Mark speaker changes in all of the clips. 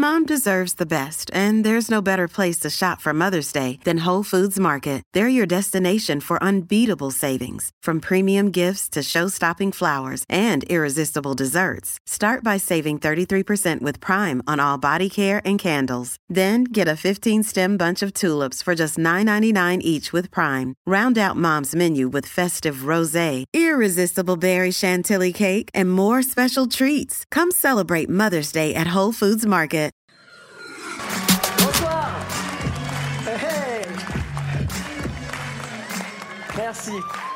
Speaker 1: Mom deserves the best, and there's no better place to shop for Mother's Day than Whole Foods Market. They're your destination for unbeatable savings, from premium gifts to show-stopping flowers and irresistible desserts. Start by saving 33% with Prime on all body care and candles. Then get a 15-stem bunch of tulips for just $9.99 each with Prime. Round out Mom's menu with festive rosé, irresistible berry chantilly cake, and more special treats. Come celebrate Mother's Day at Whole Foods Market.
Speaker 2: Bonsoir. Hey. Merci.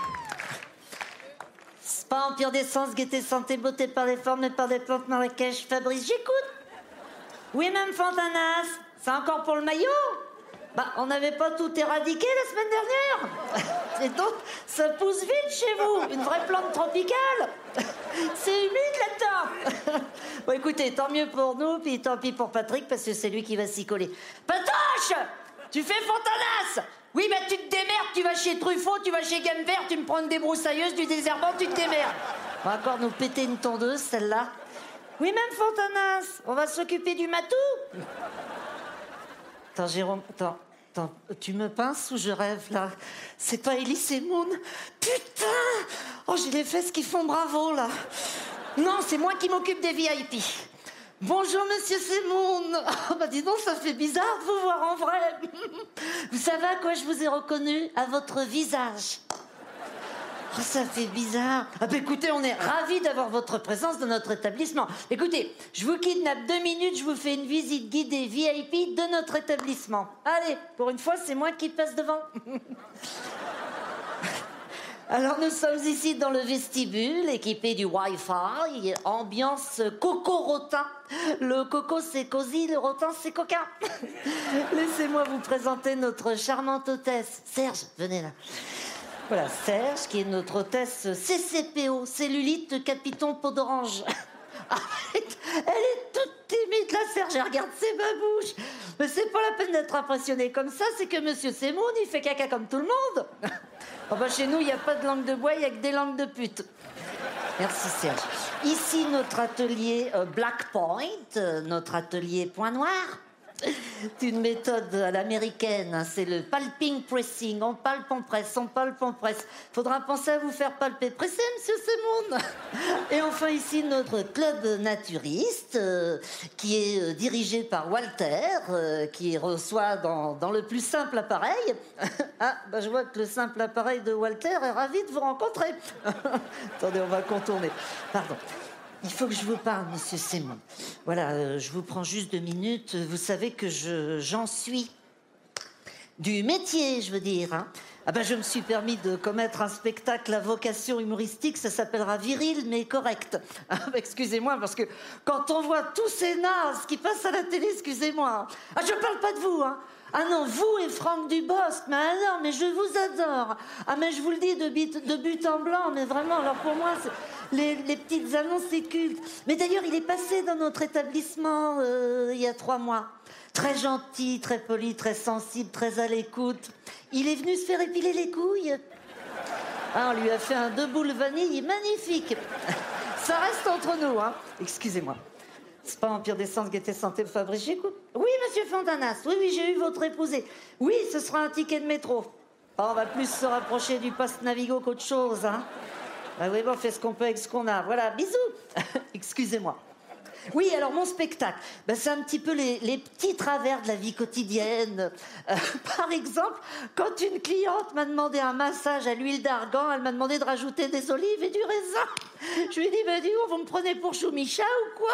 Speaker 2: Spa, Empire d'essence, gaieté, santé, beauté par les formes et par des plantes Marrakech, Fabrice, j'écoute. Oui, même Fontanas, c'est encore pour le maillot? Bah, on n'avait pas tout éradiqué la semaine dernière. Et donc, ça pousse vite chez vous. Une vraie plante tropicale. C'est humide là-dedans. Bon, écoutez, tant mieux pour nous, puis tant pis pour Patrick, parce que c'est lui qui va s'y coller. Patoche! Tu fais Fontanas! Oui, bah tu te démerdes, tu vas chez Truffaut, tu vas chez Gamme Vert, tu me prends une débroussailleuse, du désherbant, tu te démerdes. On va encore nous péter une tondeuse, celle-là. Oui, même Fontanas, on va s'occuper du matou. Attends, Jérôme, attends, tu me pinces ou je rêve, là? C'est pas Elie Semoun? Putain! Oh, j'ai les fesses qui font bravo, là. Non, c'est moi qui m'occupe des VIP. Bonjour, monsieur Semoun. Oh, bah dis donc, ça fait bizarre de vous voir en vrai. Vous savez à quoi je vous ai reconnu? À votre visage. Oh, ça fait bizarre. Ah bah écoutez, on est ravis d'avoir votre présence dans notre établissement. Écoutez, je vous kidnappe 2 minutes, je vous fais une visite guidée VIP de notre établissement. Allez, pour une fois, c'est moi qui passe devant. Alors, nous sommes ici dans le vestibule, équipé du Wi-Fi, ambiance coco-rotin. Le coco, c'est cosy, le rotin, c'est coquin. Laissez-moi vous présenter notre charmante hôtesse. Serge, venez là. Voilà, Serge, qui est notre hôtesse CCPO, cellulite capiton peau d'orange. Elle est toute timide, là, Serge, elle regarde ses babouches. Mais c'est pas la peine d'être impressionné comme ça, c'est que Monsieur Semoun, il fait caca comme tout le monde. Oh bah, chez nous, il n'y a pas de langue de bois, il n'y a que des langues de pute. Merci, Serge. Ici, notre atelier Black Point, notre atelier Point Noir. C'est une méthode à l'américaine, hein, c'est le palping pressing. On palpe, on presse, on palpe, on presse. Faudra penser à vous faire palper. Pressez, monsieur Semoun. Et enfin ici, notre club naturiste, qui est dirigé par Walter, qui reçoit dans le plus simple appareil. Ah, bah je vois que le simple appareil de Walter est ravi de vous rencontrer. Attendez, on va contourner. Pardon. Il faut que je vous parle, monsieur Semoun. Voilà, je vous prends juste 2 minutes. Vous savez que j'en suis du métier, je veux dire. Hein. Ah ben, je me suis permis de commettre un spectacle à vocation humoristique. Ça s'appellera Viril, mais correct. Ah, ben, excusez-moi, parce que quand on voit tous ces nazes qui passent à la télé, excusez-moi. Ah, je parle pas de vous, hein. Ah non, vous et Franck Dubosc, mais alors, mais je vous adore. Ah, mais je vous le dis de but en blanc, mais vraiment, alors pour moi, les petites annonces, c'est culte. Mais d'ailleurs, il est passé dans notre établissement il y a 3 mois. Très gentil, très poli, très sensible, très à l'écoute. Il est venu se faire épiler les couilles. Ah, on lui a fait un 2 boules vanille magnifique. Ça reste entre nous, hein. Excusez-moi. C'est pas Empire d'essence, gaieté, santé, Fabrice, j'écoute. Oui, monsieur Fontanas, oui, j'ai eu votre épousé. Oui, ce sera un ticket de métro. Oh, on va plus se rapprocher du poste Navigo qu'autre chose, hein. Ah oui, bon, on fait ce qu'on peut avec ce qu'on a. Voilà, bisous. Excusez-moi. Oui, alors mon spectacle, ben, c'est un petit peu les petits travers de la vie quotidienne. Par exemple, quand une cliente m'a demandé un massage à l'huile d'argan, elle m'a demandé de rajouter des olives et du raisin. Je lui ai dit, ben, dis-moi, vous me prenez pour Choumicha ou quoi?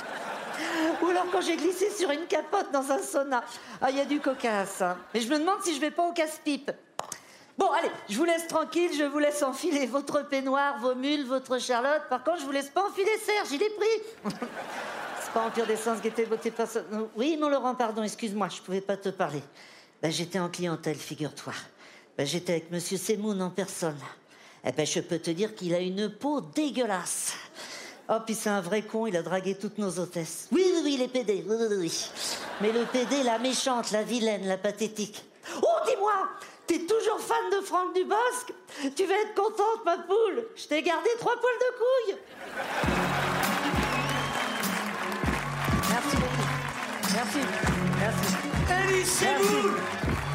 Speaker 2: Ou alors quand j'ai glissé sur une capote dans un sauna. Ah, il y a du cocasse, hein. Mais je me demande si je vais pas au casse-pipe. Bon, allez, je vous laisse tranquille, je vous laisse enfiler votre peignoir, vos mules, votre Charlotte. Par contre, je vous laisse pas enfiler Serge, il est pris. C'est pas Empire d'essence, gaieté, beauté, personne. Oui, mon Laurent, pardon, excuse-moi, je pouvais pas te parler. Ben, j'étais en clientèle, figure-toi. Ben, j'étais avec monsieur Semoun en personne. Eh ben, je peux te dire qu'il a une peau dégueulasse. Oh, puis c'est un vrai con, il a dragué toutes nos hôtesses. Oui, les PD, oui. Mais le PD, la méchante, la vilaine, la pathétique. Oh, dis-moi, t'es toujours fan de Franck Dubosc? Tu vas être contente, ma poule. Je t'ai gardé 3 poils de couille. Merci beaucoup. Merci. Merci.
Speaker 3: Elie Semoun.